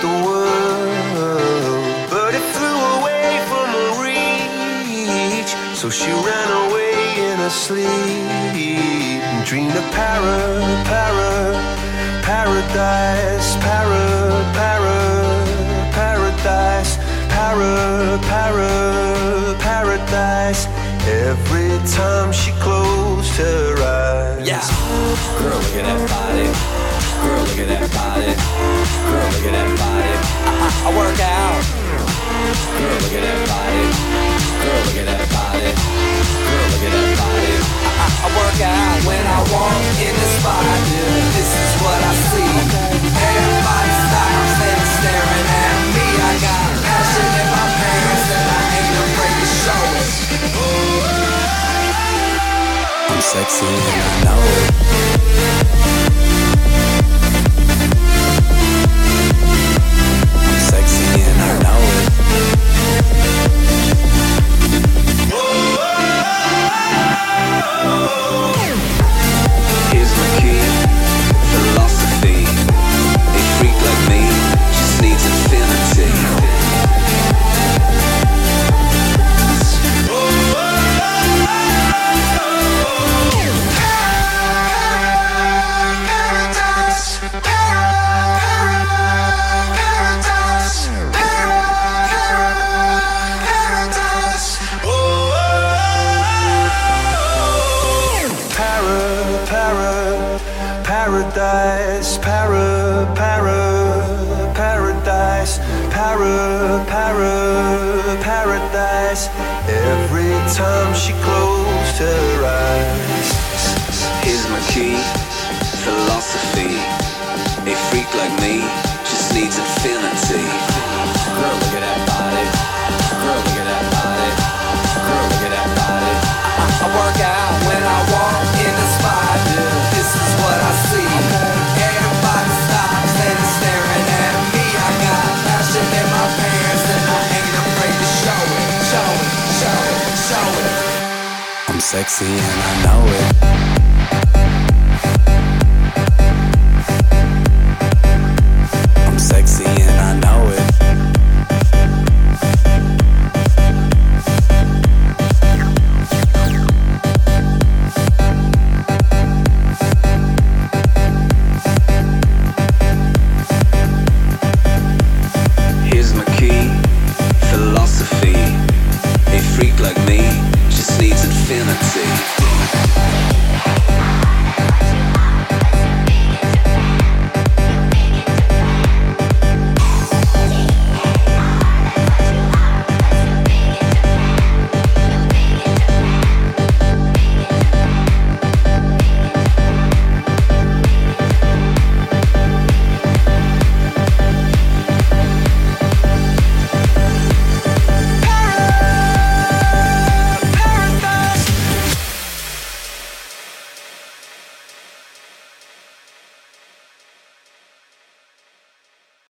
the world, but it flew away from her reach. So she ran away in her sleep and dreamed of paradise, paradise, paradise. Every time she closed her eyes. Yeah. Girl, look at that body. Girl, look at that body. Girl, look at that body. I work out. Girl, look at that body. Girl, look at that body. Girl, look at that body. I work out. When I walk in the spot, this is what I see. Everybody stops and staring at me. I got passion in my pants and I ain't afraid to show it. I'm sexy and I know it. I'm sexy and I know it. Here's my key, philosophy. A freak like me just needs infinity. Paradise, paradise. Every time she closed her eyes. Here's my key, philosophy. A freak like me just needs infinity. Girl, look at that body. Girl, look at that body. Girl, look at that body. I work out when I walk in the spot. This is what I see. Everybody stops and is staring at me. I got passion in my pants and I ain't afraid to show it. Show it, show it, show it. I'm sexy and I know it.